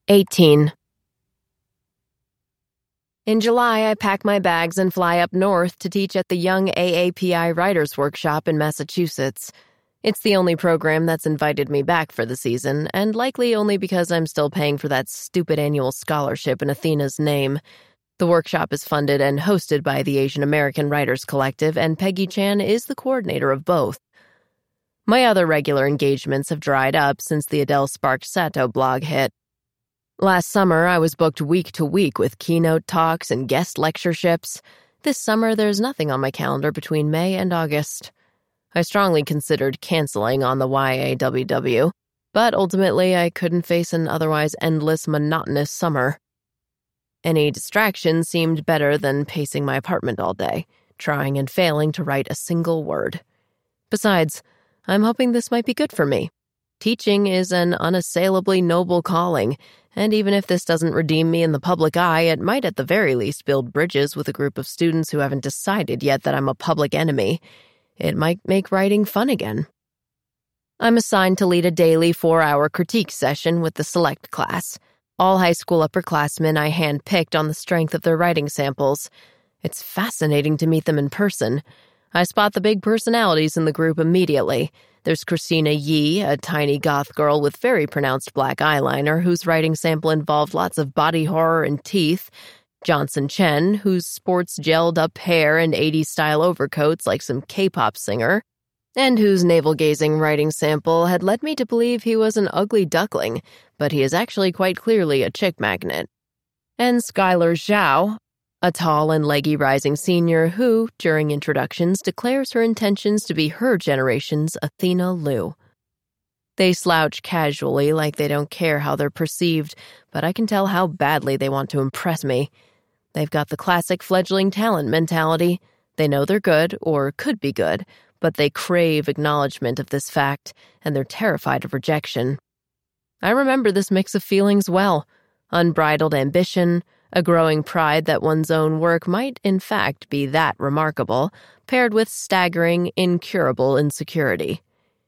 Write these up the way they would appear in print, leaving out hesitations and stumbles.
18. In July, I pack my bags and fly up north to teach at the Young AAPI Writers Workshop in Massachusetts. It's the only program that's invited me back for the season, and likely only because I'm still paying for that stupid annual scholarship in Athena's name. The workshop is funded and hosted by the Asian American Writers Collective, and Peggy Chan is the coordinator of both. My other regular engagements have dried up since the Adele Sparks Sato blog hit. Last summer, I was booked week to week with keynote talks and guest lectureships. This summer, there's nothing on my calendar between May and August. I strongly considered canceling on the YAWW, but ultimately I couldn't face an otherwise endless, monotonous summer. Any distraction seemed better than pacing my apartment all day, trying and failing to write a single word. Besides, I'm hoping this might be good for me. Teaching is an unassailably noble calling, and even if this doesn't redeem me in the public eye, it might at the very least build bridges with a group of students who haven't decided yet that I'm a public enemy. It might make writing fun again. I'm assigned to lead a daily 4-hour critique session with the select class. All high school upperclassmen I handpicked on the strength of their writing samples. It's fascinating to meet them in person. I spot the big personalities in the group immediately. There's Christina Yee, a tiny goth girl with very pronounced black eyeliner whose writing sample involved lots of body horror and teeth. Johnson Chen, who sports gelled-up hair and 80s-style overcoats like some K-pop singer, and whose navel-gazing writing sample had led me to believe he was an ugly duckling, but he is actually quite clearly a chick magnet. And Skylar Zhao, a tall and leggy rising senior who, during introductions, declares her intentions to be her generation's Athena Liu. They slouch casually like they don't care how they're perceived, but I can tell how badly they want to impress me. They've got the classic fledgling talent mentality. They know they're good, or could be good, but they crave acknowledgement of this fact, and they're terrified of rejection. I remember this mix of feelings well. Unbridled ambition, a growing pride that one's own work might, in fact, be that remarkable, paired with staggering, incurable insecurity.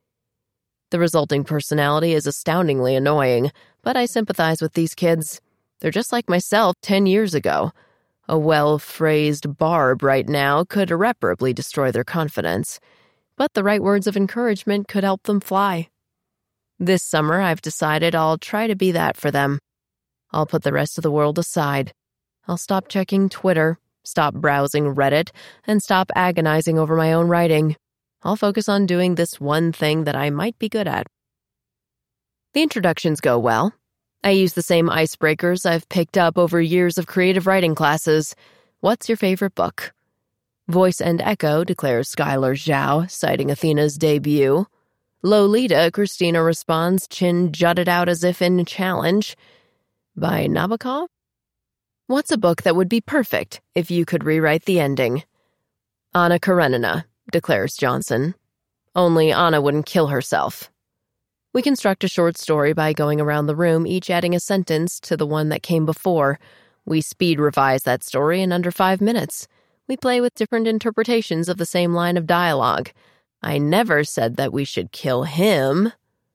The resulting personality is astoundingly annoying, but I sympathize with these kids. They're just like myself 10 years ago. A well-phrased barb right now could irreparably destroy their confidence, but the right words of encouragement could help them fly. This summer, I've decided I'll try to be that for them. I'll put the rest of the world aside. I'll stop checking Twitter, stop browsing Reddit, and stop agonizing over my own writing. I'll focus on doing this one thing that I might be good at. The introductions go well. I use the same icebreakers I've picked up over years of creative writing classes. What's your favorite book? Voice and echo, declares Skylar Zhao, citing Athena's debut. Lolita, Christina responds, chin jutted out as if in challenge. By Nabokov? What's a book that would be perfect if you could rewrite the ending? Anna Karenina, declares Johnson. Only Anna wouldn't kill herself. We construct a short story by going around the room, each adding a sentence to the one that came before. We speed revise that story in under 5 minutes. We play with different interpretations of the same line of dialogue. I never said that we should kill him.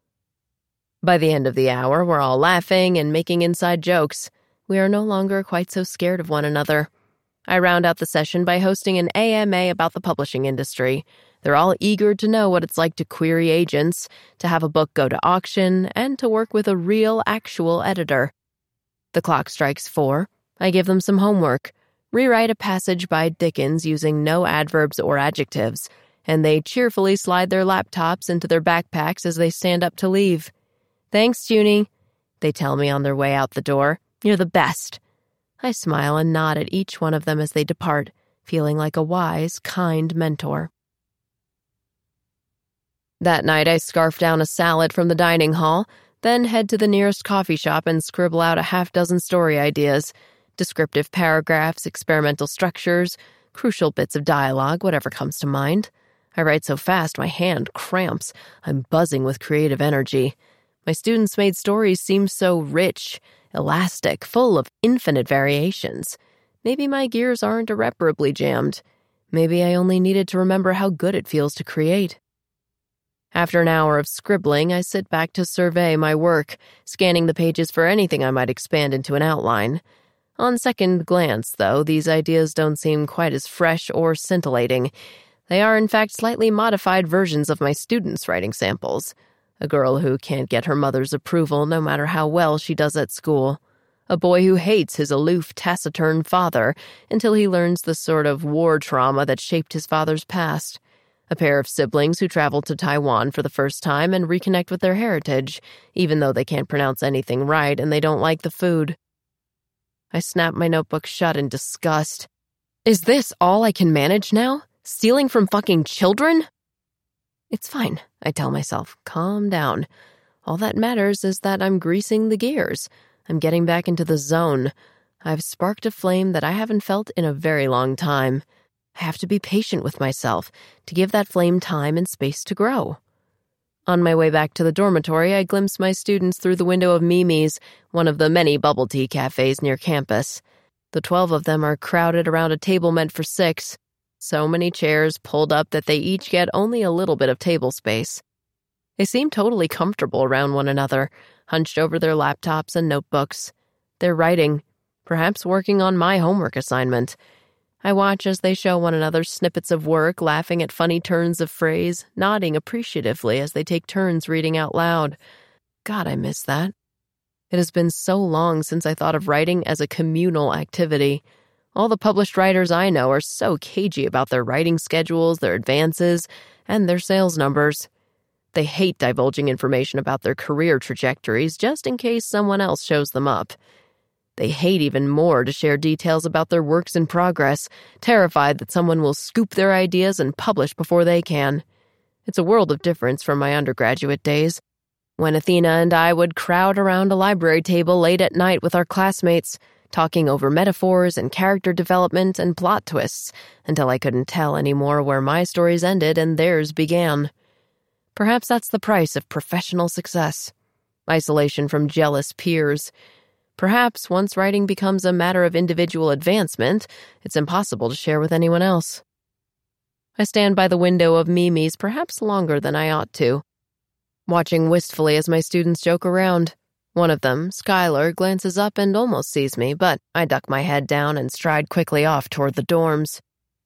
By the end of the hour, we're all laughing and making inside jokes. We are no longer quite so scared of one another. I round out the session by hosting an AMA about the publishing industry. They're all eager to know what it's like to query agents, to have a book go to auction, and to work with a real, actual editor. The clock strikes 4. I give them some homework. Rewrite a passage by Dickens using no adverbs or adjectives, and they cheerfully slide their laptops into their backpacks as they stand up to leave. Thanks, Junie, they tell me on their way out the door. You're the best. I smile and nod at each one of them as they depart, feeling like a wise, kind mentor. That night, I scarf down a salad from the dining hall, then head to the nearest coffee shop and scribble out a half-dozen story ideas, descriptive paragraphs, experimental structures, crucial bits of dialogue, whatever comes to mind. I write so fast my hand cramps. I'm buzzing with creative energy. My students-made stories seem so rich, elastic, full of infinite variations. Maybe my gears aren't irreparably jammed. Maybe I only needed to remember how good it feels to create. After an hour of scribbling, I sit back to survey my work, scanning the pages for anything I might expand into an outline. On second glance, though, these ideas don't seem quite as fresh or scintillating. They are, in fact, slightly modified versions of my students' writing samples. A girl who can't get her mother's approval no matter how well she does at school. A boy who hates his aloof, taciturn father until he learns the sort of war trauma that shaped his father's past. A pair of siblings who travel to Taiwan for the first time and reconnect with their heritage, even though they can't pronounce anything right and they don't like the food. I snap my notebook shut in disgust. Is this all I can manage now? Stealing from fucking children? It's fine, I tell myself. Calm down. All that matters is that I'm greasing the gears. I'm getting back into the zone. I've sparked a flame that I haven't felt in a very long time. I have to be patient with myself to give that flame time and space to grow. On my way back to the dormitory, I glimpse my students through the window of Mimi's, one of the many bubble tea cafes near campus. The 12 of them are crowded around a table meant for 6. So many chairs pulled up that they each get only a little bit of table space. They seem totally comfortable around one another, hunched over their laptops and notebooks. They're writing, perhaps working on my homework assignment. I watch as they show one another snippets of work, laughing at funny turns of phrase, nodding appreciatively as they take turns reading out loud. God, I miss that. It has been so long since I thought of writing as a communal activity. All the published writers I know are so cagey about their writing schedules, their advances, and their sales numbers. They hate divulging information about their career trajectories just in case someone else shows them up. They hate even more to share details about their works in progress, terrified that someone will scoop their ideas and publish before they can. It's a world of difference from my undergraduate days, when Athena and I would crowd around a library table late at night with our classmates, talking over metaphors and character development and plot twists, until I couldn't tell anymore where my stories ended and theirs began. Perhaps that's the price of professional success. Isolation from jealous peers. Perhaps once writing becomes a matter of individual advancement, it's impossible to share with anyone else. I stand by the window of Mimi's perhaps longer than I ought to, watching wistfully as my students joke around. One of them, Skylar, glances up and almost sees me, but I duck my head down and stride quickly off toward the dorms.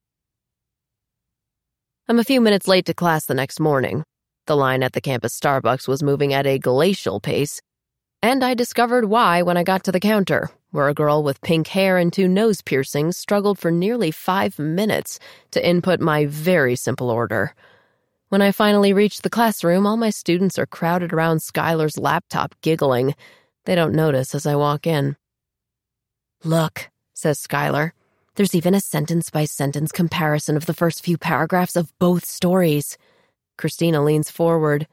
I'm a few minutes late to class the next morning. The line at the campus Starbucks was moving at a glacial pace, and I discovered why when I got to the counter, where a girl with pink hair and 2 nose piercings struggled for nearly 5 minutes to input my very simple order. When I finally reached the classroom, all my students are crowded around Skylar's laptop giggling. They don't notice as I walk in. "Look," says Skylar. "There's even a sentence-by-sentence comparison of the first few paragraphs of both stories." Christina leans forward.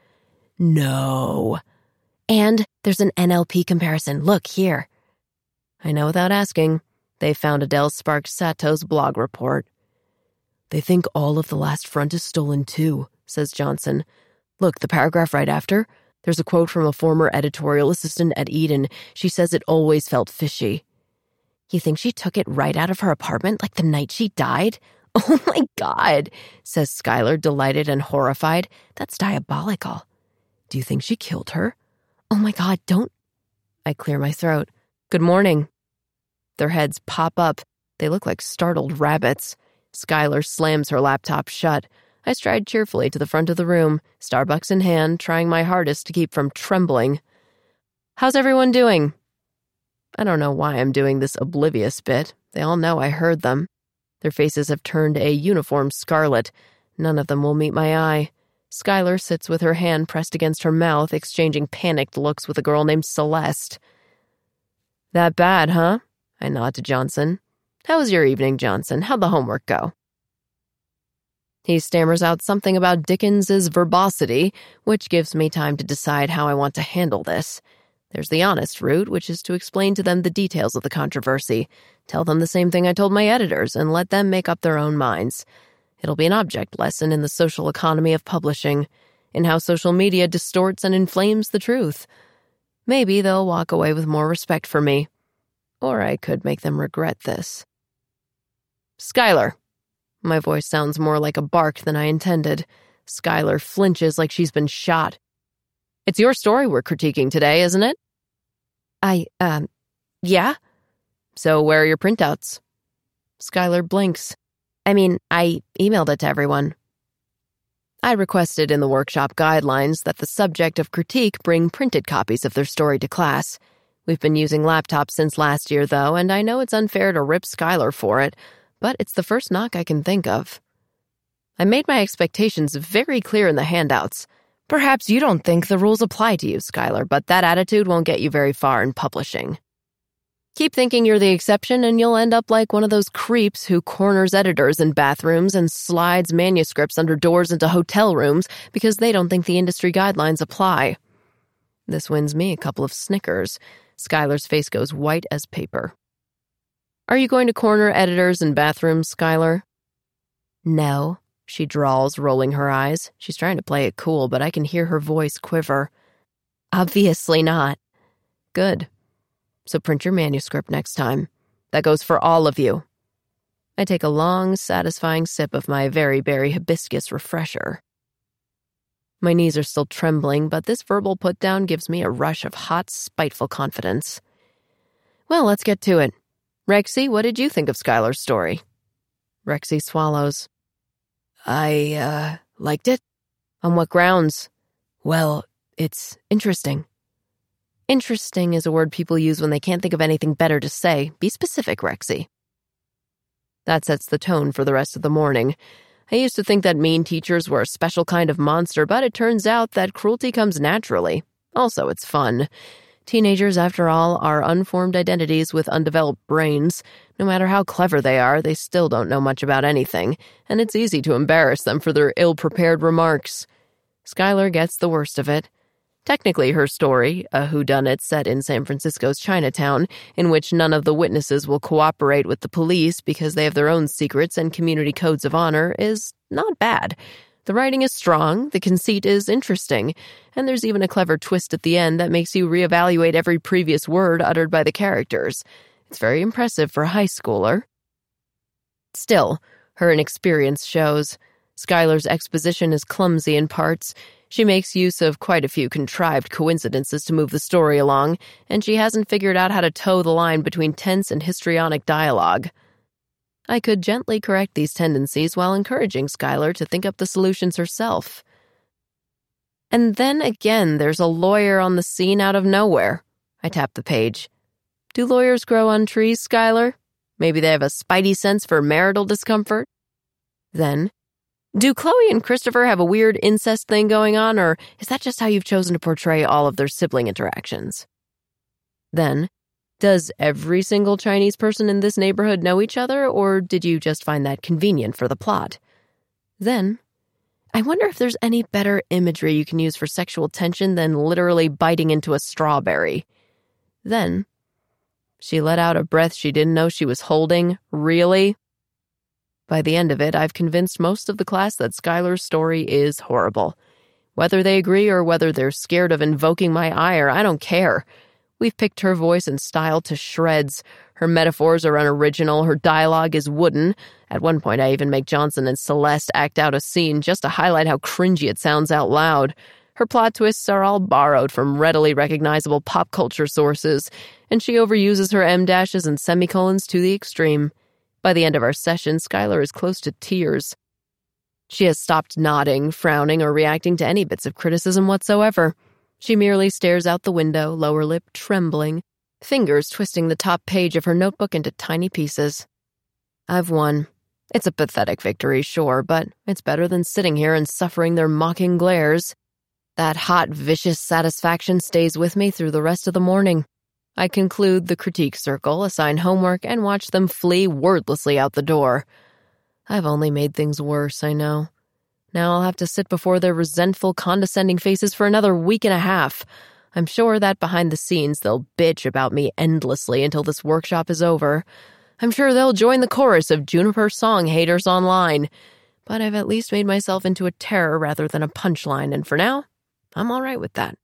"No. And there's an NLP comparison. Look here." I know without asking. They found Adele Sparks Sato's blog report. "They think all of the last front is stolen too," says Johnson. "Look, the paragraph right after. There's a quote from a former editorial assistant at Eden. She says it always felt fishy." "You think she took it right out of her apartment like the night she died?" "Oh my God," says Skylar, delighted and horrified. "That's diabolical." "Do you think she killed her?" "Oh my God, don't..." I clear my throat. "Good morning." Their heads pop up. They look like startled rabbits. Skylar slams her laptop shut. I stride cheerfully to the front of the room, Starbucks in hand, trying my hardest to keep from trembling. "How's everyone doing?" I don't know why I'm doing this oblivious bit. They all know I heard them. Their faces have turned a uniform scarlet. None of them will meet my eye. Skylar sits with her hand pressed against her mouth, exchanging panicked looks with a girl named Celeste. "That bad, huh?" I nod to Johnson. "How was your evening, Johnson? How'd the homework go?" He stammers out something about Dickens's verbosity, which gives me time to decide how I want to handle this. There's the honest route, which is to explain to them the details of the controversy, tell them the same thing I told my editors, and let them make up their own minds. It'll be an object lesson in the social economy of publishing, in how social media distorts and inflames the truth. Maybe they'll walk away with more respect for me. Or I could make them regret this. "Skylar." My voice sounds more like a bark than I intended. Skylar flinches like she's been shot. It's your story we're critiquing today, isn't it? Yeah? So where are your printouts? Skylar blinks. I mean, I emailed it to everyone. I requested in the workshop guidelines that the subject of critique bring printed copies of their story to class. We've been using laptops since last year, though, and I know it's unfair to rip Skylar for it, but it's the first knock I can think of. I made my expectations very clear in the handouts. Perhaps you don't think the rules apply to you, Skylar, but that attitude won't get you very far in publishing. Keep thinking you're the exception, and you'll end up like one of those creeps who corners editors in bathrooms and slides manuscripts under doors into hotel rooms because they don't think the industry guidelines apply. This wins me a couple of snickers. Skylar's face goes white as paper. Are you going to corner editors in bathrooms, Skylar? No, she drawls, rolling her eyes. She's trying to play it cool, but I can hear her voice quiver. Obviously not. Good. So print your manuscript next time. That goes for all of you. I take a long, satisfying sip of my very berry hibiscus refresher. My knees are still trembling, but this verbal put-down gives me a rush of hot, spiteful confidence. Well, let's get to it. Rexy, what did you think of Skylar's story? Rexy swallows. I liked it. On what grounds? Well, it's interesting. Interesting is a word people use when they can't think of anything better to say. Be specific, Rexy. That sets the tone for the rest of the morning. I used to think that mean teachers were a special kind of monster, but it turns out that cruelty comes naturally. Also, it's fun. Teenagers, after all, are unformed identities with undeveloped brains. No matter how clever they are, they still don't know much about anything, and it's easy to embarrass them for their ill-prepared remarks. Skylar gets the worst of it. Technically, her story, a whodunit set in San Francisco's Chinatown, in which none of the witnesses will cooperate with the police because they have their own secrets and community codes of honor, is not bad. The writing is strong, the conceit is interesting, and there's even a clever twist at the end that makes you reevaluate every previous word uttered by the characters. It's very impressive for a high schooler. Still, her inexperience shows. Skylar's exposition is clumsy in parts. She makes use of quite a few contrived coincidences to move the story along, and she hasn't figured out how to toe the line between tense and histrionic dialogue. I could gently correct these tendencies while encouraging Skylar to think up the solutions herself. And then again, there's a lawyer on the scene out of nowhere. I tap the page. Do lawyers grow on trees, Skylar? Maybe they have a spidey sense for marital discomfort? Then, do Chloe and Christopher have a weird incest thing going on, or is that just how you've chosen to portray all of their sibling interactions? Then, does every single Chinese person in this neighborhood know each other, or did you just find that convenient for the plot? Then, I wonder if there's any better imagery you can use for sexual tension than literally biting into a strawberry. Then, she let out a breath she didn't know she was holding. Really? By the end of it, I've convinced most of the class that Skylar's story is horrible. Whether they agree or whether they're scared of invoking my ire, I don't care. We've picked her voice and style to shreds. Her metaphors are unoriginal, her dialogue is wooden. At one point, I even make Johnson and Celeste act out a scene just to highlight how cringy it sounds out loud. Her plot twists are all borrowed from readily recognizable pop culture sources, and she overuses her em-dashes and semicolons to the extreme. By the end of our session, Skylar is close to tears. She has stopped nodding, frowning, or reacting to any bits of criticism whatsoever. She merely stares out the window, lower lip trembling, fingers twisting the top page of her notebook into tiny pieces. I've won. It's a pathetic victory, sure, but it's better than sitting here and suffering their mocking glares. That hot, vicious satisfaction stays with me through the rest of the morning. I conclude the critique circle, assign homework, and watch them flee wordlessly out the door. I've only made things worse, I know. Now I'll have to sit before their resentful, condescending faces for another week and a half. I'm sure that behind the scenes they'll bitch about me endlessly until this workshop is over. I'm sure they'll join the chorus of Juniper song haters online. But I've at least made myself into a terror rather than a punchline, and for now, I'm all right with that.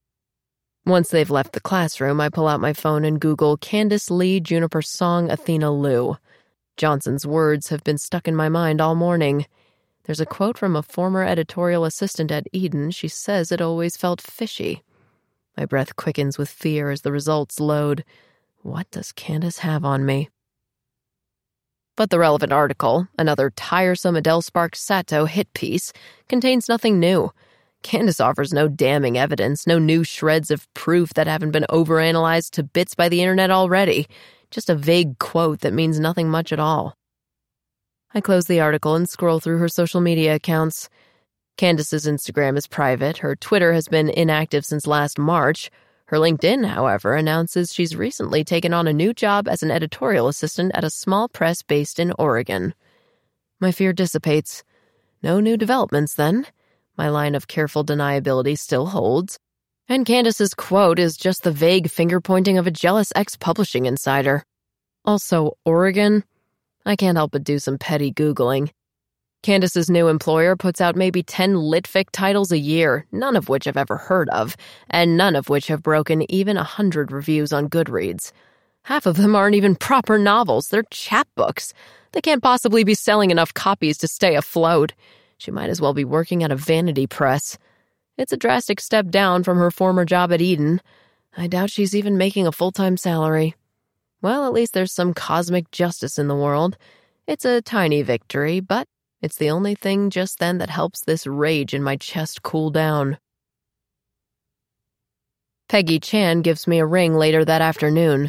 Once they've left the classroom, I pull out my phone and Google Candace Lee Juniper song Athena Lou. Johnson's words have been stuck in my mind all morning. There's a quote from a former editorial assistant at Eden. She says it always felt fishy. My breath quickens with fear as the results load. What does Candace have on me? But the relevant article, another tiresome Adele Sparks Sato hit piece, contains nothing new. Candace offers no damning evidence, no new shreds of proof that haven't been overanalyzed to bits by the internet already. Just a vague quote that means nothing much at all. I close the article and scroll through her social media accounts. Candace's Instagram is private. Her Twitter has been inactive since last March. Her LinkedIn, however, announces she's recently taken on a new job as an editorial assistant at a small press based in Oregon. My fear dissipates. No new developments, then. My line of careful deniability still holds. And Candace's quote is just the vague finger-pointing of a jealous ex-publishing insider. Also, Oregon? I can't help but do some petty Googling. Candace's new employer puts out maybe 10 litfic titles a year, none of which I've ever heard of, and none of which have broken even 100 reviews on Goodreads. Half of them aren't even proper novels, they're chapbooks. They can't possibly be selling enough copies to stay afloat. She might as well be working at a vanity press. It's a drastic step down from her former job at Eden. I doubt she's even making a full-time salary. Well, at least there's some cosmic justice in the world. It's a tiny victory, but it's the only thing just then that helps this rage in my chest cool down. Peggy Chan gives me a ring later that afternoon.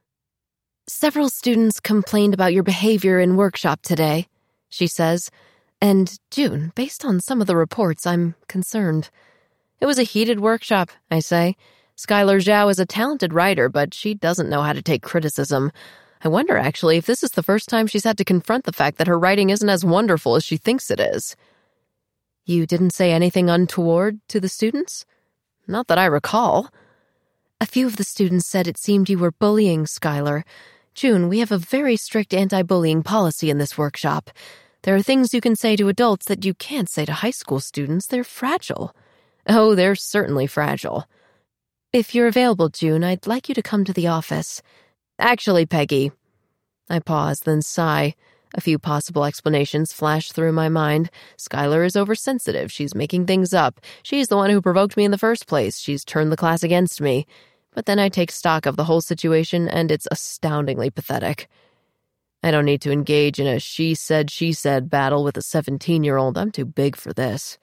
"Several students complained about your behavior in workshop today," she says. "And, June, based on some of the reports, I'm concerned." "It was a heated workshop," I say. "Skylar Zhao is a talented writer, but she doesn't know how to take criticism. I wonder, actually, if this is the first time she's had to confront the fact that her writing isn't as wonderful as she thinks it is." "You didn't say anything untoward to the students?" "Not that I recall." "A few of the students said it seemed you were bullying Skylar. June, we have a very strict anti-bullying policy in this workshop. There are things you can say to adults that you can't say to high school students. They're fragile." "Oh, they're certainly fragile." "If you're available, June, I'd like you to come to the office." "Actually, Peggy." I pause, then sigh. A few possible explanations flash through my mind. Skylar is oversensitive. She's making things up. She's the one who provoked me in the first place. She's turned the class against me. But then I take stock of the whole situation, and it's astoundingly pathetic. I don't need to engage in a she-said battle with a 17-year-old. I'm too big for this.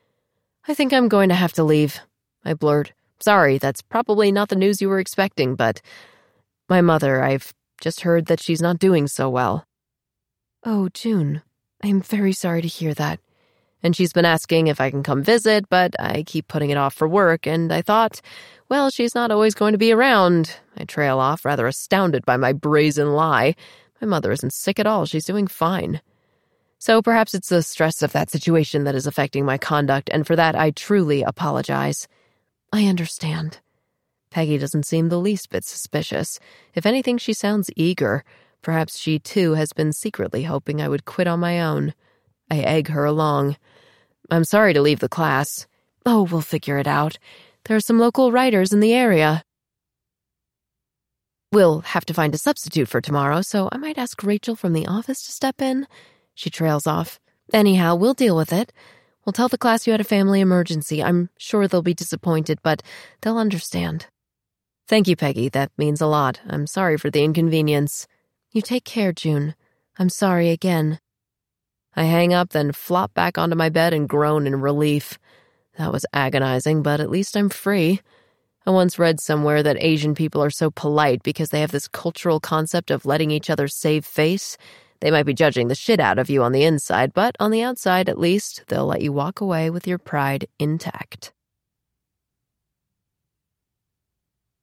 "I think I'm going to have to leave," I blurt. "Sorry, that's probably not the news you were expecting, but my mother, I've just heard that she's not doing so well." "Oh, June, I'm very sorry to hear that." "And she's been asking if I can come visit, but I keep putting it off for work, and I thought, well, she's not always going to be around." I trail off, rather astounded by my brazen lie. My mother isn't sick at all. She's doing fine. So perhaps it's the stress of that situation that is affecting my conduct, and for that I truly apologize. "I understand." Peggy doesn't seem the least bit suspicious. If anything, she sounds eager. Perhaps she, too, has been secretly hoping I would quit on my own. I egg her along. "I'm sorry to leave the class." "Oh, we'll figure it out. There are some local writers in the area." "We'll have to find a substitute for tomorrow, so I might ask Rachel from the office to step in." She trails off. "Anyhow, we'll deal with it. We'll tell the class you had a family emergency. I'm sure they'll be disappointed, but they'll understand." "Thank you, Peggy. That means a lot. I'm sorry for the inconvenience." "You take care, June. I'm sorry again." I hang up, then flop back onto my bed and groan in relief. That was agonizing, but at least I'm free. I once read somewhere that Asian people are so polite because they have this cultural concept of letting each other save face. They might be judging the shit out of you on the inside, but on the outside, at least, they'll let you walk away with your pride intact.